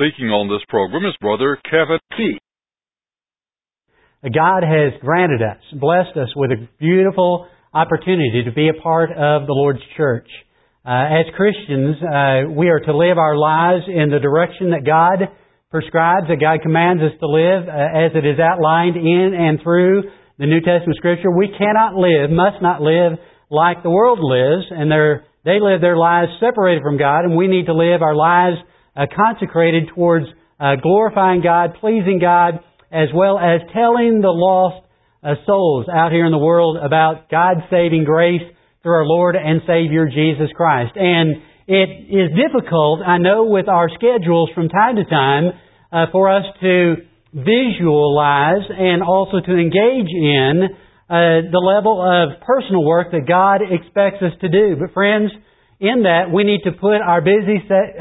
Speaking on this program is Brother Kevin P. God has granted us, blessed us with a beautiful opportunity to be a part of the Lord's church. As Christians, we are to live our lives in the direction that God prescribes, that God commands us to live, as it is outlined in and through the New Testament Scripture. We cannot live, must not live like the world lives, and they live their lives separated from God, and we need to live our lives consecrated towards glorifying God, pleasing God, as well as telling the lost souls out here in the world about God's saving grace through our Lord and Savior Jesus Christ. And it is difficult, I know, with our schedules from time to time for us to visualize and also to engage in the level of personal work that God expects us to do. But friends, in that we need to put our busy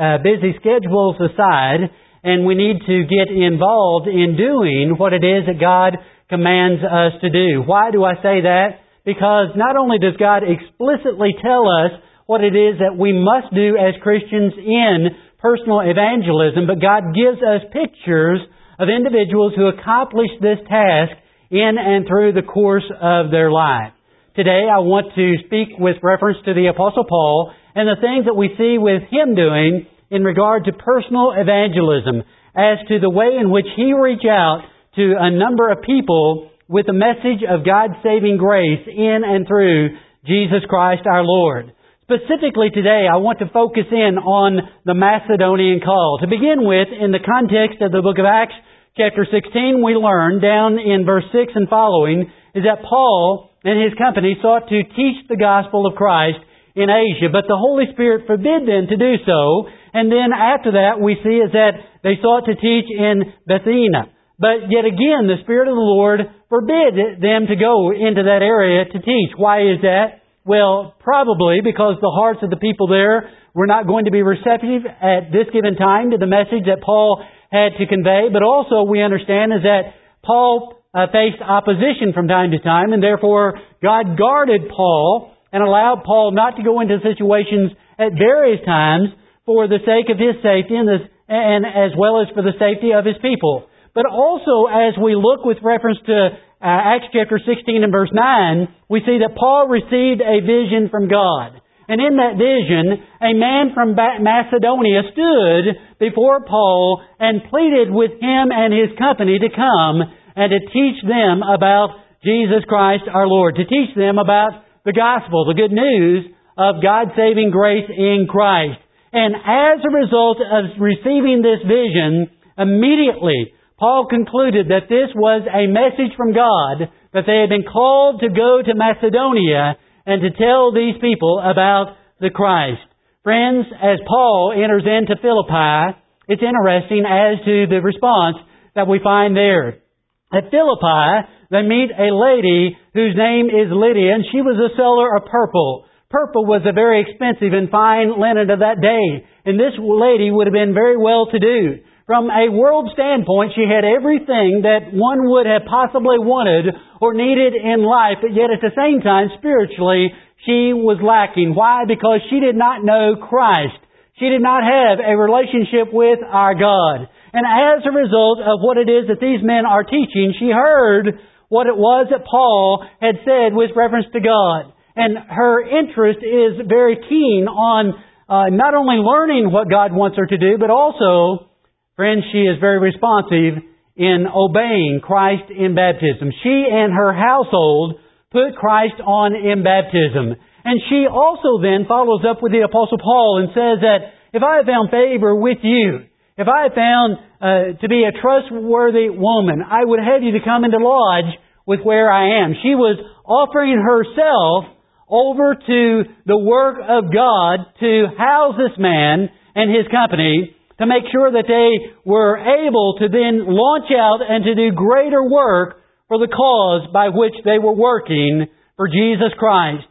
schedules aside, and we need to get involved in doing what it is that God commands us to do. Why do I say that? Because not only does God explicitly tell us what it is that we must do as Christians in personal evangelism, but God gives us pictures of individuals who accomplish this task in and through the course of their life. Today I want to speak with reference to the Apostle Paul and the things that we see with him doing in regard to personal evangelism, as to the way in which he reached out to a number of people with the message of God's saving grace in and through Jesus Christ our Lord. Specifically today, I want to focus in on the Macedonian call. To begin with, in the context of the book of Acts, chapter 16, we learn down in verse 6 and following is that Paul and his company sought to teach the gospel of Christ in Asia, but the Holy Spirit forbid them to do so. And then after that, we see is that they sought to teach in Bithynia. But yet again, the Spirit of the Lord forbid them to go into that area to teach. Why is that? Well, probably because the hearts of the people there were not going to be receptive at this given time to the message that Paul had to convey. But also we understand is that Paul faced opposition from time to time, and therefore God guarded Paul and allowed Paul not to go into situations at various times for the sake of his safety and as well as for the safety of his people. But also, as we look with reference to Acts chapter 16 and verse 9, we see that Paul received a vision from God. And in that vision, a man from Macedonia stood before Paul and pleaded with him and his company to come and to teach them about Jesus Christ our Lord, to teach them about the gospel, the good news of God's saving grace in Christ. And as a result of receiving this vision, immediately Paul concluded that this was a message from God, that they had been called to go to Macedonia and to tell these people about the Christ. Friends, as Paul enters into Philippi, it's interesting as to the response that we find there. At Philippi, they meet a lady whose name is Lydia, and she was a seller of purple. Purple was a very expensive and fine linen of that day, and this lady would have been very well-to-do. From a world standpoint, she had everything that one would have possibly wanted or needed in life, but yet at the same time, spiritually, she was lacking. Why? Because she did not know Christ. She did not have a relationship with our God. And as a result of what it is that these men are teaching, she heard what it was that Paul had said with reference to God. And her interest is very keen on not only learning what God wants her to do, but also, friends, she is very responsive in obeying Christ in baptism. She and her household put Christ on in baptism. And she also then follows up with the Apostle Paul and says that if I have found favor with you, if I have found to be a trustworthy woman, I would have you to come into lodge with where I am. She was offering herself over to the work of God to house this man and his company, to make sure that they were able to then launch out and to do greater work for the cause by which they were working for Jesus Christ.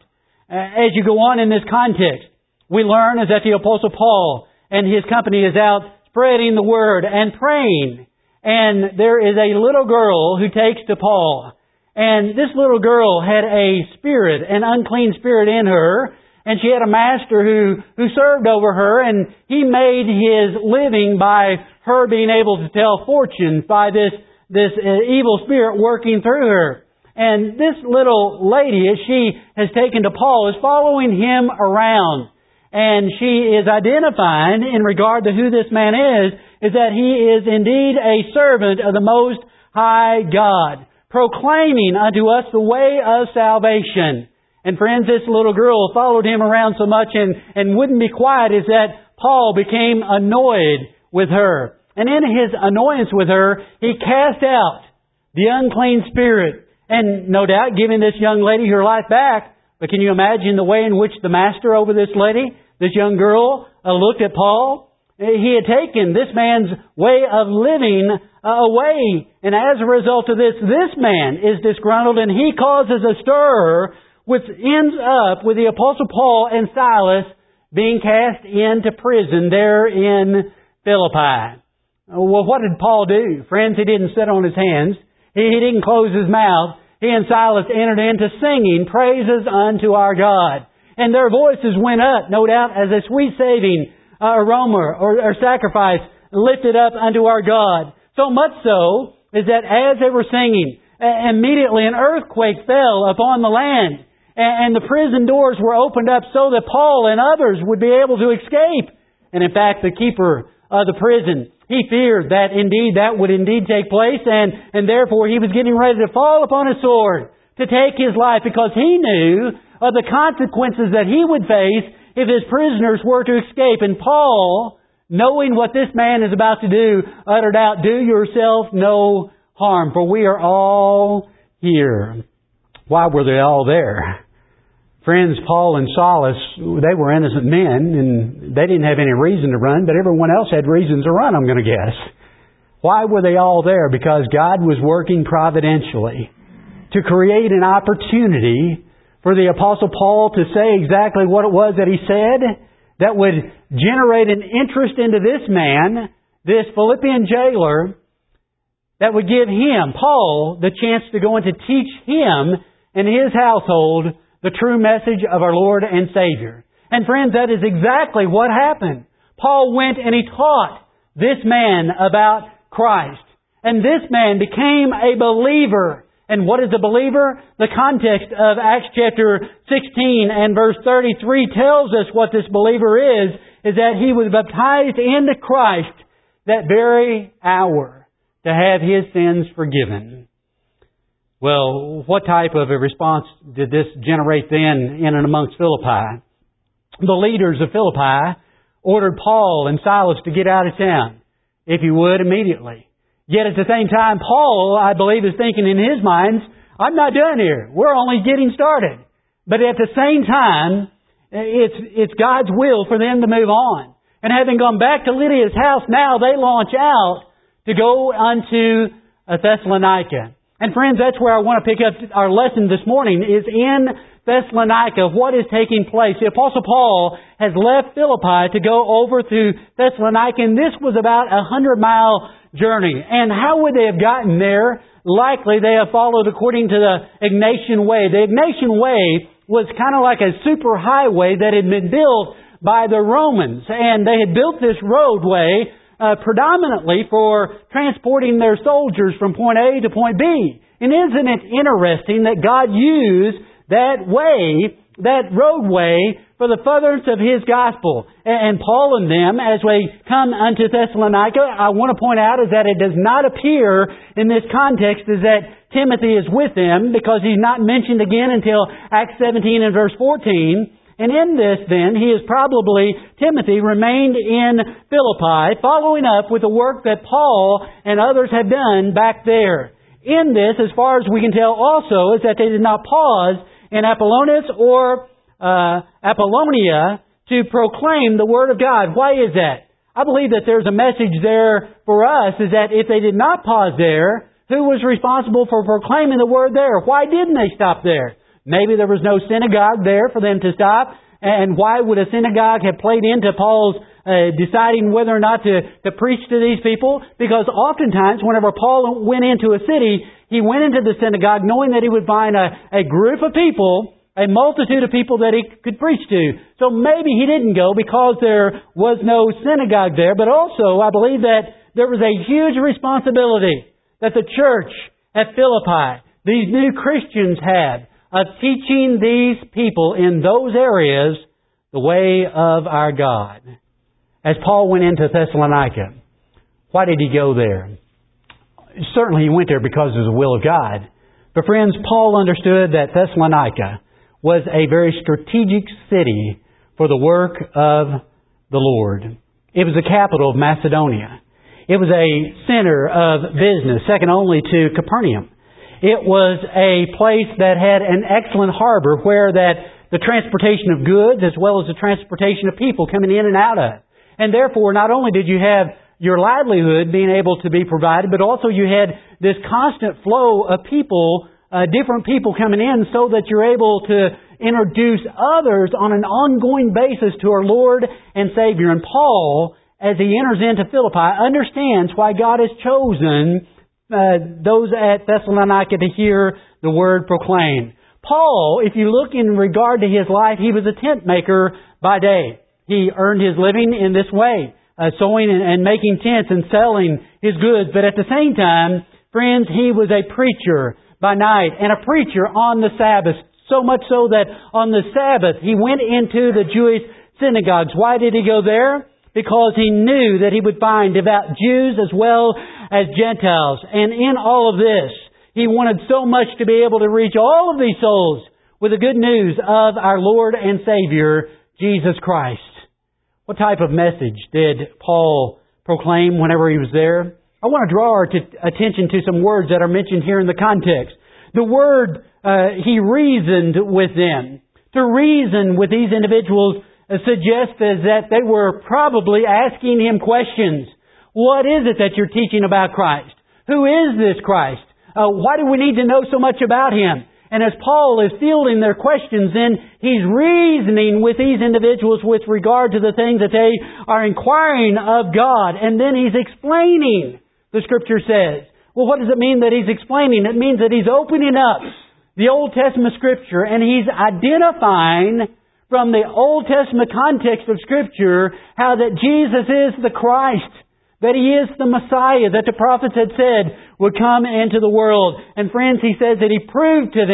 As you go on in this context, we learn is that the Apostle Paul and his company is out spreading the word and praying. And there is a little girl who takes to Paul. And this little girl had a spirit, an unclean spirit in her. And she had a master who served over her, and he made his living by her being able to tell fortunes, by this evil spirit working through her. And this little lady, as she has taken to Paul, is following him around. And she is identifying, in regard to who this man is that he is indeed a servant of the Most High God, proclaiming unto us the way of salvation. And friends, this little girl followed him around so much and wouldn't be quiet, is that Paul became annoyed with her. And in his annoyance with her, he cast out the unclean spirit. And no doubt giving this young lady her life back. But can you imagine the way in which the master over this lady, this young girl, looked at Paul? He had taken this man's way of living away. And as a result of this man is disgruntled, and he causes a stir which ends up with the Apostle Paul and Silas being cast into prison there in Philippi. Well, what did Paul do? Friends, he didn't sit on his hands. He didn't close his mouth. He and Silas entered into singing praises unto our God. And their voices went up, no doubt, as a sweet-saving aroma or sacrifice lifted up unto our God. So much so is that as they were singing, immediately an earthquake fell upon the land. And the prison doors were opened up so that Paul and others would be able to escape. And in fact, the keeper of the prison, he feared that indeed that would indeed take place, and therefore he was getting ready to fall upon a sword to take his life, because he knew of the consequences that he would face if his prisoners were to escape. And Paul, knowing what this man is about to do, uttered out, "Do yourself no harm, for we are all here." Why were they all there? Friends, Paul and Silas, they were innocent men, and they didn't have any reason to run, but everyone else had reasons to run, I'm going to guess. Why were they all there? Because God was working providentially to create an opportunity for the Apostle Paul to say exactly what it was that he said that would generate an interest into this man, this Philippian jailer, that would give him, Paul, the chance to go and to teach him and his household the true message of our Lord and Savior. And friends, that is exactly what happened. Paul went and he taught this man about Christ. And this man became a believer. And what is a believer? The context of Acts chapter 16 and verse 33 tells us what this believer is that he was baptized into Christ that very hour to have his sins forgiven. Well, what type of a response did this generate then in and amongst Philippi? The leaders of Philippi ordered Paul and Silas to get out of town, if you would, immediately. Yet at the same time, Paul, I believe, is thinking in his mind, I'm not done here. We're only getting started. But at the same time, it's God's will for them to move on. And having gone back to Lydia's house, now they launch out to go unto Thessalonica. And friends, that's where I want to pick up our lesson this morning, is in Thessalonica, what is taking place. The Apostle Paul has left Philippi to go over to Thessalonica, and this was about a 100-mile journey. And how would they have gotten there? Likely they have followed according to the Egnatian Way. The Egnatian Way was kind of like a super highway that had been built by the Romans. And they had built this roadway predominantly for transporting their soldiers from point A to point B. And isn't it interesting that God used that way, that roadway, for the furtherance of His gospel? And Paul and them, as we come unto Thessalonica, I want to point out is that it does not appear in this context is that Timothy is with them, because he's not mentioned again until Acts 17 and verse 14. And in this, then, Timothy remained in Philippi, following up with the work that Paul and others had done back there. In this, as far as we can tell also, is that they did not pause in Apollonis or Apollonia to proclaim the Word of God. Why is that? I believe that there's a message there for us, is that if they did not pause there, who was responsible for proclaiming the Word there? Why didn't they stop there? Maybe there was no synagogue there for them to stop. And why would a synagogue have played into Paul's deciding whether or not to preach to these people? Because oftentimes, whenever Paul went into a city, he went into the synagogue knowing that he would find a group of people, a multitude of people that he could preach to. So maybe he didn't go because there was no synagogue there, but also I believe that there was a huge responsibility that the church at Philippi, these new Christians had, of teaching these people in those areas the way of our God. As Paul went into Thessalonica, why did he go there? Certainly he went there because of the will of God. But friends, Paul understood that Thessalonica was a very strategic city for the work of the Lord. It was the capital of Macedonia. It was a center of business, second only to Capernaum. It was a place that had an excellent harbor where that the transportation of goods as well as the transportation of people coming in and out of. And therefore, not only did you have your livelihood being able to be provided, but also you had this constant flow of people, different people coming in so that you're able to introduce others on an ongoing basis to our Lord and Savior. And Paul, as he enters into Philippi, understands why God has chosen those at Thessalonica to hear the Word proclaimed. Paul, if you look in regard to his life, he was a tent maker by day. He earned his living in this way, sewing and making tents and selling his goods. But at the same time, friends, he was a preacher by night and a preacher on the Sabbath. So much so that on the Sabbath, he went into the Jewish synagogues. Why did he go there? Because he knew that he would find devout Jews as well as Gentiles. And in all of this, he wanted so much to be able to reach all of these souls with the good news of our Lord and Savior, Jesus Christ. What type of message did Paul proclaim whenever he was there? I want to draw our attention to some words that are mentioned here in the context. The word, he reasoned with them. To reason with these individuals suggests that they were probably asking him questions. What is it that you're teaching about Christ? Who is this Christ? Why do we need to know so much about Him? And as Paul is fielding their questions, then he's reasoning with these individuals with regard to the things that they are inquiring of God. And then he's explaining, the Scripture says. Well, what does it mean that he's explaining? It means that he's opening up the Old Testament Scripture and he's identifying from the Old Testament context of Scripture how that Jesus is the Christ, that He is the Messiah that the prophets had said would come into the world. And friends, he says that He proved to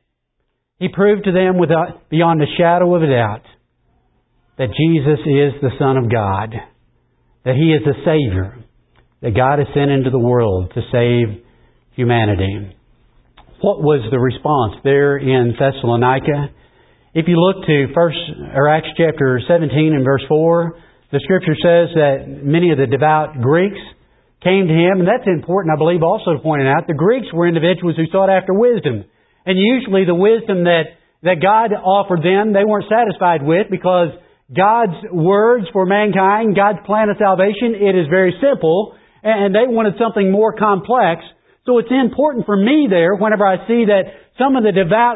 them beyond a shadow of a doubt that Jesus is the Son of God, that He is the Savior, that God has sent into the world to save humanity. What was the response there in Thessalonica? If you look to Acts chapter 17 and verse 4, the Scripture says that many of the devout Greeks came to him, and that's important, I believe, also to point out. The Greeks were individuals who sought after wisdom. And usually the wisdom that God offered them, they weren't satisfied with because God's words for mankind, God's plan of salvation, it is very simple, and they wanted something more complex. So it's important for me there, whenever I see that some of the devout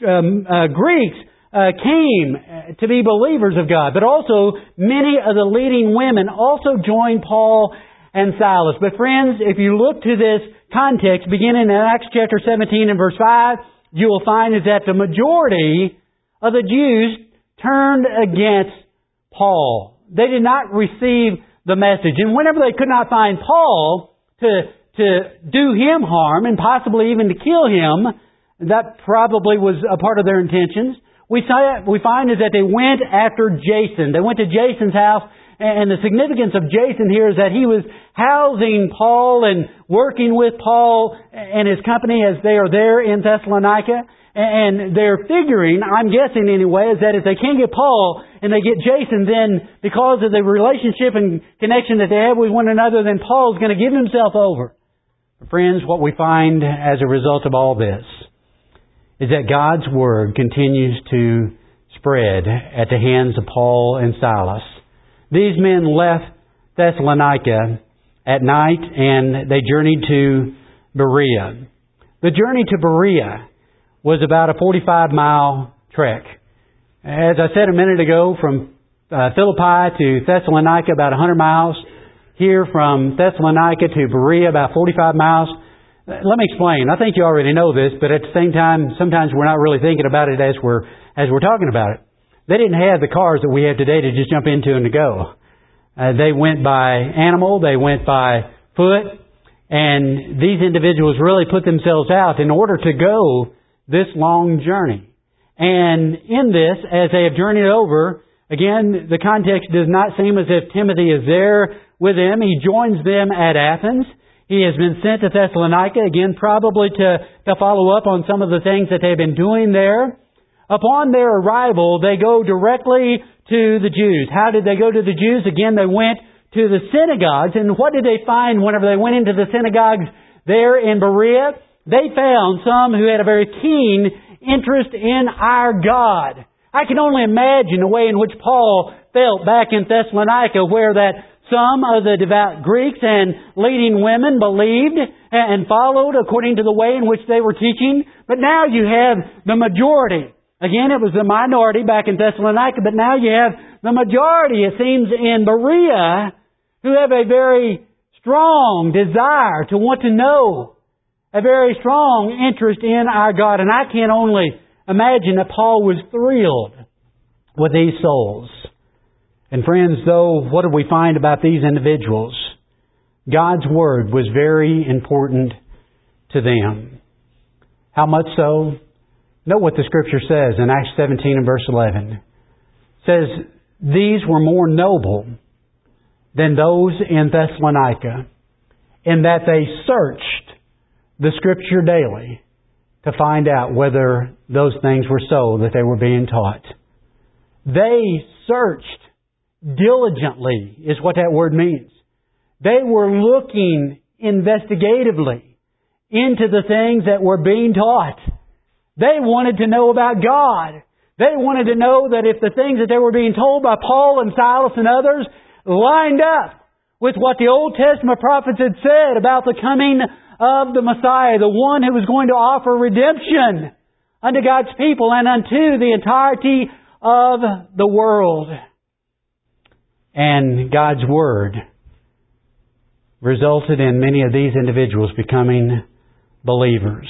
Greeks came to be believers of God. But also, many of the leading women also joined Paul and Silas. But friends, if you look to this context, beginning in Acts chapter 17 and verse 5, you will find is that the majority of the Jews turned against Paul. They did not receive the message. And whenever they could not find Paul to do him harm and possibly even to kill him, that probably was a part of their intentions. We find is that they went after Jason. They went to Jason's house, and the significance of Jason here is that he was housing Paul and working with Paul and his company as they are there in Thessalonica. And they're figuring, I'm guessing anyway, is that if they can't get Paul and they get Jason, then because of the relationship and connection that they have with one another, then Paul's going to give himself over. Friends, what we find as a result of all this is that God's Word continues to spread at the hands of Paul and Silas. These men left Thessalonica at night and they journeyed to Berea. The journey to Berea was about a 45-mile trek. As I said a minute ago, from Philippi to Thessalonica, about 100 miles. Here from Thessalonica to Berea, about 45 miles. Let me explain. I think you already know this, but at the same time, sometimes we're not really thinking about it as we're talking about it. They didn't have the cars that we have today to just jump into and to go. They went by animal, they went by foot, and these individuals really put themselves out in order to go this long journey. And in this, as they have journeyed over, again, the context does not seem as if Timothy is there with them. He joins them at Athens. He has been sent to Thessalonica, again, probably to follow up on some of the things that they've been doing there. Upon their arrival, they go directly to the Jews. How did they go to the Jews? Again, they went to the synagogues. And what did they find whenever they went into the synagogues there in Berea? They found some who had a very keen interest in our God. I can only imagine the way in which Paul felt back in Thessalonica, where that some of the devout Greeks and leading women believed and followed according to the way in which they were teaching. But now you have the majority. Again, it was the minority back in Thessalonica, but now you have the majority, it seems, in Berea, who have a very strong desire to want to know, a very strong interest in our God. And I can only imagine that Paul was thrilled with these souls. And friends, though, what do we find about these individuals? God's Word was very important to them. How much so? Note what the Scripture says in Acts 17 and verse 11. It says, these were more noble than those in Thessalonica, in that they searched the Scripture daily to find out whether those things were so that they were being taught. They searched diligently, is what that word means. They were looking investigatively into the things that were being taught. They wanted to know about God. They wanted to know that if the things that they were being told by Paul and Silas and others lined up with what the Old Testament prophets had said about the coming of the Messiah, the one who was going to offer redemption unto God's people and unto the entirety of the world. And God's Word resulted in many of these individuals becoming believers.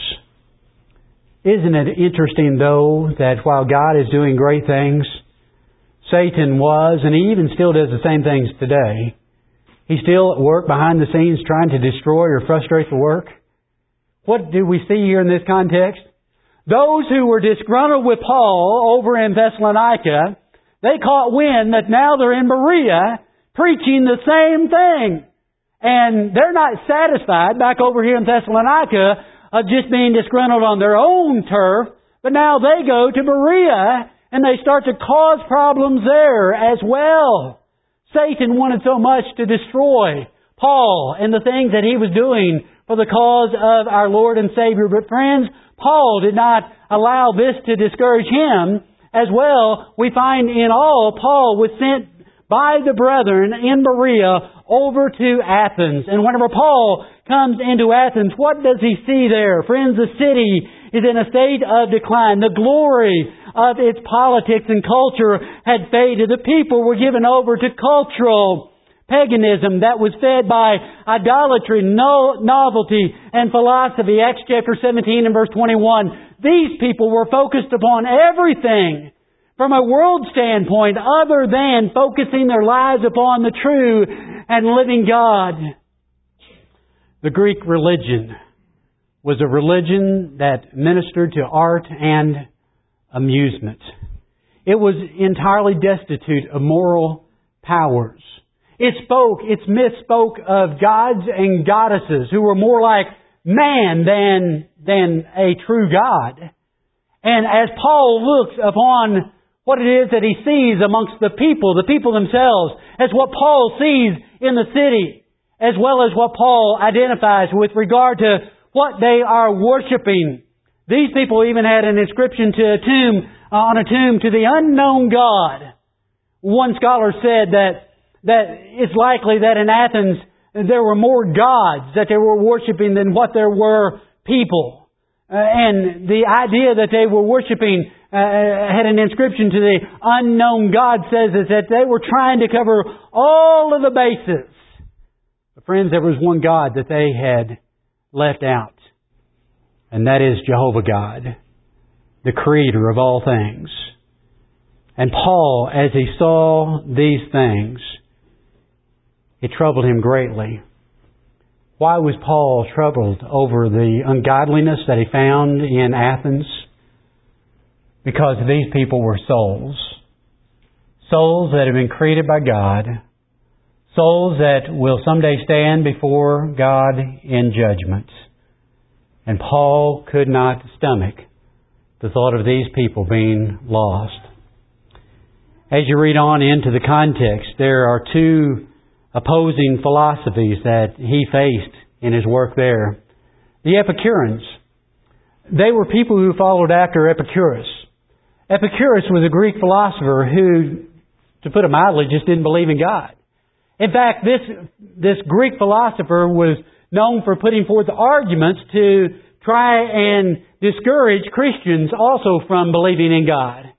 Isn't it interesting, though, that while God is doing great things, Satan was, and he even still does the same things today, he's still at work behind the scenes trying to destroy or frustrate the work? What do we see here in this context? Those who were disgruntled with Paul over in Thessalonica, they caught wind that now they're in Berea preaching the same thing. And they're not satisfied back over here in Thessalonica of just being disgruntled on their own turf, but now they go to Berea and they start to cause problems there as well. Satan wanted so much to destroy Paul and the things that he was doing for the cause of our Lord and Savior. But friends, Paul did not allow this to discourage him. As well, we find in all, Paul was sent by the brethren in Berea over to Athens. And whenever Paul comes into Athens, what does he see there? Friends, the city is in a state of decline. The glory of its politics and culture had faded. The people were given over to cultural paganism that was fed by idolatry, novelty, and philosophy. Acts chapter 17 and verse 21. These people were focused upon everything from a world standpoint other than focusing their lives upon the true and living God. The Greek religion was a religion that ministered to art and amusement. It was entirely destitute of moral powers. Its myth spoke of gods and goddesses who were more like man than a true God. And as Paul looks upon what it is that he sees amongst the people themselves, as what Paul sees in the city, as well as what Paul identifies with regard to what they are worshiping. These people even had an inscription on a tomb to the unknown God. One scholar said that it's likely that in Athens there were more gods that they were worshiping than what there were people. And the idea that they were worshiping had an inscription to the unknown God says is that they were trying to cover all of the bases. But friends, there was one God that they had left out. and that is Jehovah God, the Creator of all things. And Paul, as he saw these things, it troubled him greatly. Why was Paul troubled over the ungodliness that he found in Athens? Because these people were souls. Souls that have been created by God. Souls that will someday stand before God in judgment. And Paul could not stomach the thought of these people being lost. As you read on into the context, there are two opposing philosophies that he faced in his work there. The Epicureans. They were people who followed after Epicurus. Epicurus was a Greek philosopher who, to put it mildly, just didn't believe in God. In fact, this Greek philosopher was known for putting forth arguments to try and discourage Christians also from believing in God.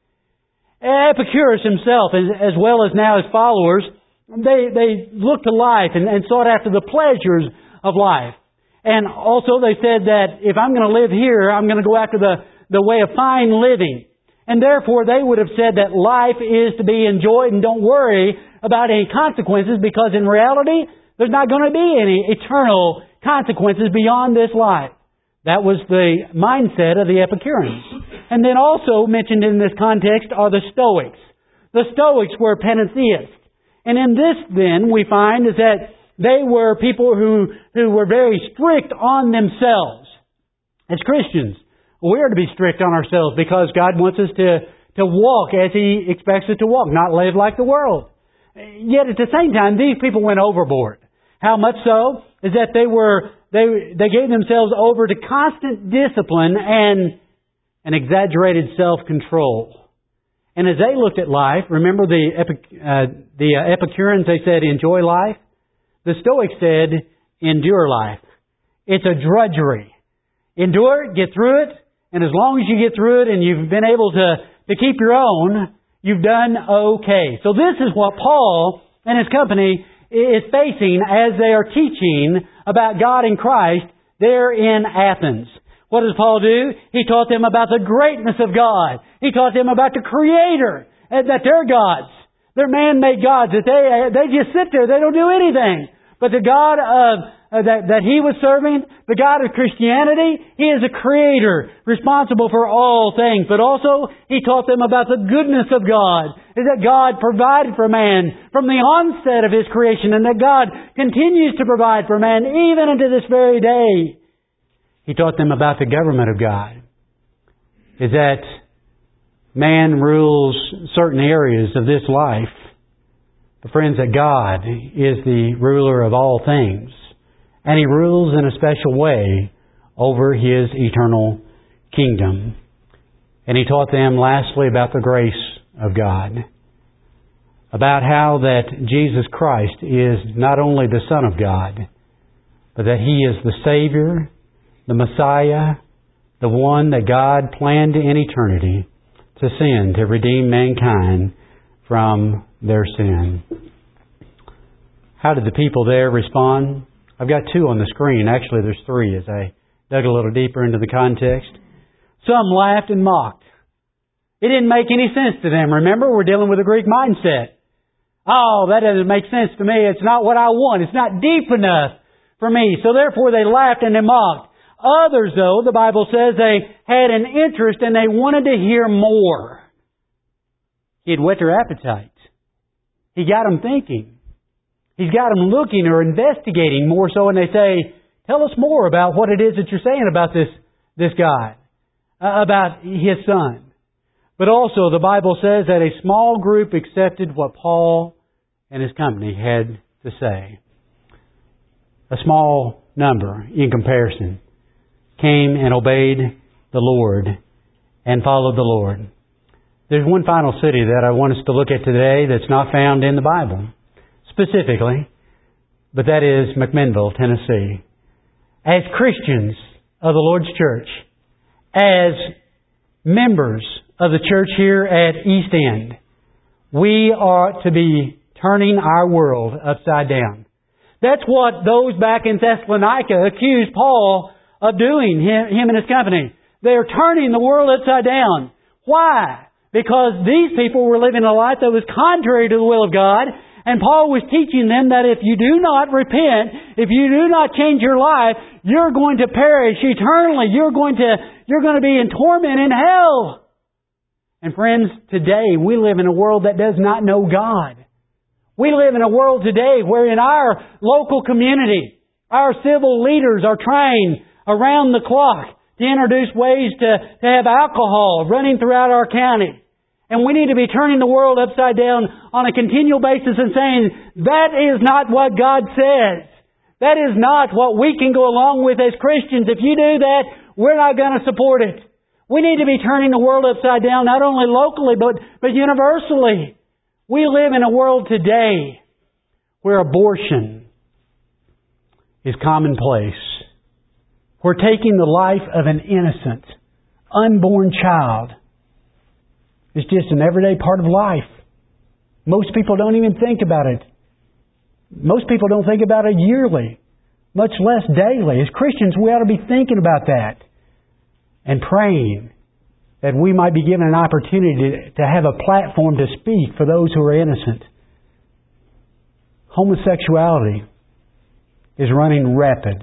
Epicurus himself, as well as now his followers, they looked to life and sought after the pleasures of life. And also they said that if I'm going to live here, I'm going to go after the way of fine living. And therefore they would have said that life is to be enjoyed and don't worry about any consequences, because in reality there's not going to be any eternal consequences beyond this life. That was the mindset of the Epicureans. And then also mentioned in this context are the Stoics. The Stoics were pantheists. And in this then we find is that they were people who were very strict on themselves. As Christians, we are to be strict on ourselves because God wants us to walk as He expects us to walk, not live like the world. Yet at the same time, these people went overboard. How much so? Is that they gave themselves over to constant discipline and an exaggerated self-control. And as they looked at life, remember the Epicureans, they said, enjoy life. The Stoics said, endure life. It's a drudgery. Endure it, get through it, and as long as you get through it and you've been able to keep your own, you've done okay. So this is what Paul and his company is facing as they are teaching about God in Christ there in Athens. What does Paul do? He taught them about the greatness of God. He taught them about the Creator, that they're gods. They're man-made gods, that they just sit there, they don't do anything. But the God that he was serving, the God of Christianity, He is a Creator, responsible for all things. But also, he taught them about the goodness of God, is that God provided for man from the onset of His creation, and that God continues to provide for man even unto this very day. He taught them about the government of God, is that man rules certain areas of this life. But friends, that God is the ruler of all things. And He rules in a special way over His eternal kingdom. And He taught them lastly about the grace of God. About how that Jesus Christ is not only the Son of God, but that He is the Savior, the Messiah, the one that God planned in eternity to send to redeem mankind from their sin. How did the people there respond? I've got two on the screen. Actually, there's three as I dug a little deeper into the context. Some laughed and mocked. It didn't make any sense to them. Remember, we're dealing with a Greek mindset. Oh, that doesn't make sense to me. It's not what I want. It's not deep enough for me. So therefore they laughed and they mocked. Others, though, the Bible says they had an interest and they wanted to hear more. He'd whet their appetite. He got them thinking. He's got them looking or investigating more so, and they say, tell us more about what it is that you're saying about this guy, about His Son. But also the Bible says that a small group accepted what Paul and his company had to say. A small number in comparison came and obeyed the Lord and followed the Lord. There's one final city that I want us to look at today that's not found in the Bible specifically, but that is McMinnville, Tennessee. As Christians of the Lord's Church, as members of the church here at East End, we are to be turning our world upside down. That's what those back in Thessalonica accused Paul of doing, him and his company. They are turning the world upside down. Why? Because these people were living a life that was contrary to the will of God, and Paul was teaching them that if you do not repent, if you do not change your life, you're going to perish eternally. You're going to be in torment in hell. And friends, today we live in a world that does not know God. We live in a world today where in our local community, our civil leaders are trying around the clock to introduce ways to have alcohol running throughout our county. And we need to be turning the world upside down on a continual basis and saying, that is not what God says. That is not what we can go along with as Christians. If you do that, we're not going to support it. We need to be turning the world upside down, not only locally, but universally. We live in a world today where abortion is commonplace. We're taking the life of an innocent, unborn child. It's just an everyday part of life. Most people don't even think about it. Most people don't think about it yearly, much less daily. As Christians, we ought to be thinking about that and praying that we might be given an opportunity to have a platform to speak for those who are innocent. Homosexuality is running rapid.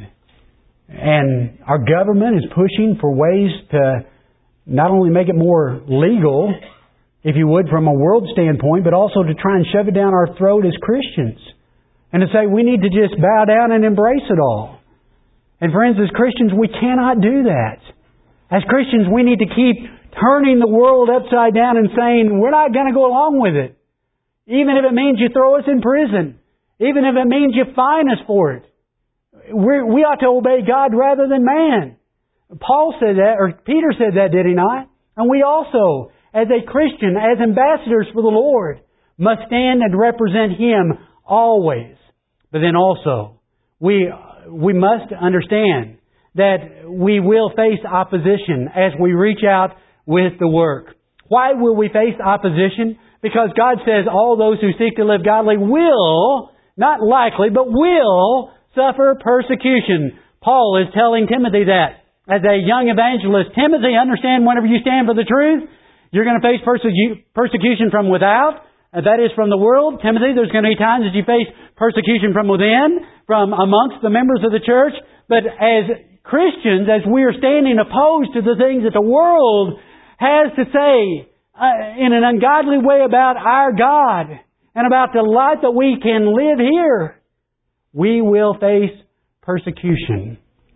And our government is pushing for ways to not only make it more legal, if you would, from a world standpoint, but also to try and shove it down our throat as Christians. And to say we need to just bow down and embrace it all. And friends, as Christians, we cannot do that. As Christians, we need to keep turning the world upside down and saying, we're not going to go along with it. Even if it means you throw us in prison. Even if it means you fine us for it. We ought to obey God rather than man. Paul said that, or Peter said that, did he not? And we also, as a Christian, as ambassadors for the Lord, must stand and represent Him always. But then also, we must understand that we will face opposition as we reach out with the work. Why will we face opposition? Because God says all those who seek to live godly will, not likely, but will suffer persecution. Paul is telling Timothy that. As a young evangelist, Timothy, understand whenever you stand for the truth, you're going to face persecution from without. That is from the world. Timothy, there's going to be times that you face persecution from within, from amongst the members of the church. But as Christians, as we are standing opposed to the things that the world has to say in an ungodly way about our God and about the life that we can live here, we will face persecution.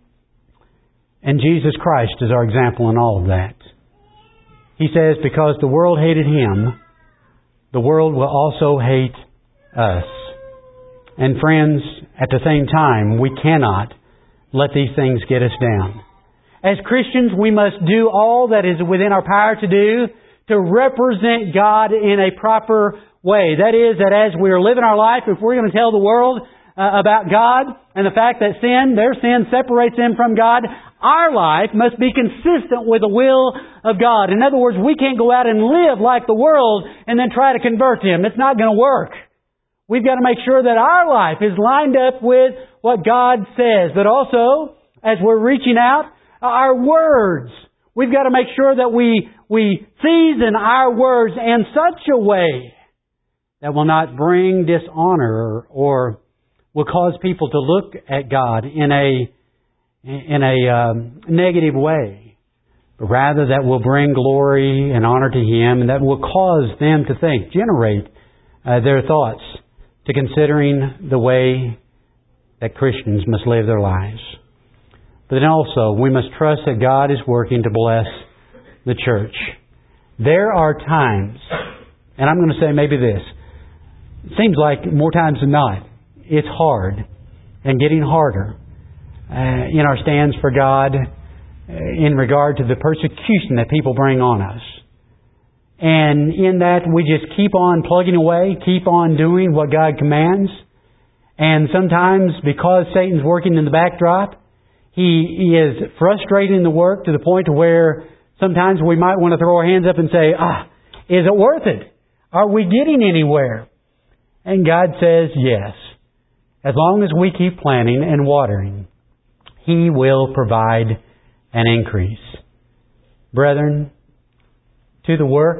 And Jesus Christ is our example in all of that. He says, because the world hated Him, the world will also hate us. And friends, at the same time, we cannot let these things get us down. As Christians, we must do all that is within our power to do to represent God in a proper way. That is, that as we are living our life, if we're going to tell the world about God and the fact that their sin separates them from God, our life must be consistent with the will of God. In other words, we can't go out and live like the world and then try to convert them. It's not going to work. We've got to make sure that our life is lined up with what God says. But also, as we're reaching out, our words. We've got to make sure that we season our words in such a way that will not bring dishonor or will cause people to look at God in a negative way, but rather that will bring glory and honor to Him, and that will cause them to think, generate their thoughts to considering the way that Christians must live their lives. But then also, we must trust that God is working to bless the church. There are times, and I'm going to say maybe this, it seems like more times than not, it's hard and getting harder in our stands for God in regard to the persecution that people bring on us. And in that, we just keep on plugging away, keep on doing what God commands. And sometimes, because Satan's working in the backdrop, he is frustrating the work to the point to where sometimes we might want to throw our hands up and say, is it worth it? Are we getting anywhere? And God says yes. As long as we keep planting and watering, He will provide an increase. Brethren, to the work.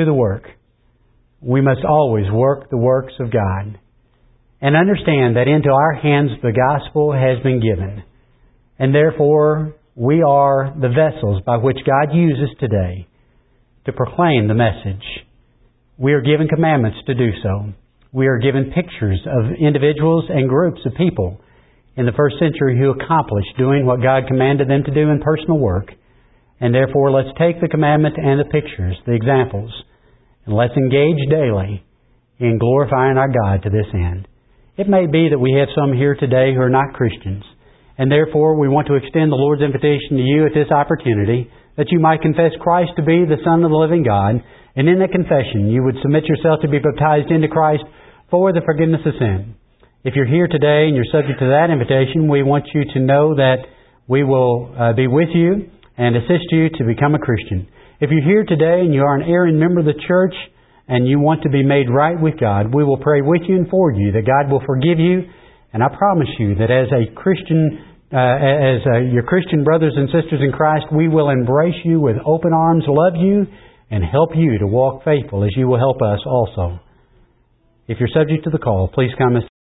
We must always work the works of God. And understand that into our hands the gospel has been given. And therefore, we are the vessels by which God uses today to proclaim the message. We are given commandments to do so. We are given pictures of individuals and groups of people in the first century who accomplished doing what God commanded them to do in personal work. And therefore, let's take the commandment and the pictures, the examples, and let's engage daily in glorifying our God to this end. It may be that we have some here today who are not Christians, and therefore we want to extend the Lord's invitation to you at this opportunity that you might confess Christ to be the Son of the living God, and in that confession you would submit yourself to be baptized into Christ for the forgiveness of sin. If you're here today and you're subject to that invitation, we want you to know that we will be with you and assist you to become a Christian. If you're here today and you are an erring member of the church and you want to be made right with God, we will pray with you and for you that God will forgive you. And I promise you that as a Christian, your Christian brothers and sisters in Christ, we will embrace you with open arms, love you, and help you to walk faithful as you will help us also. If you're subject to the call, please come as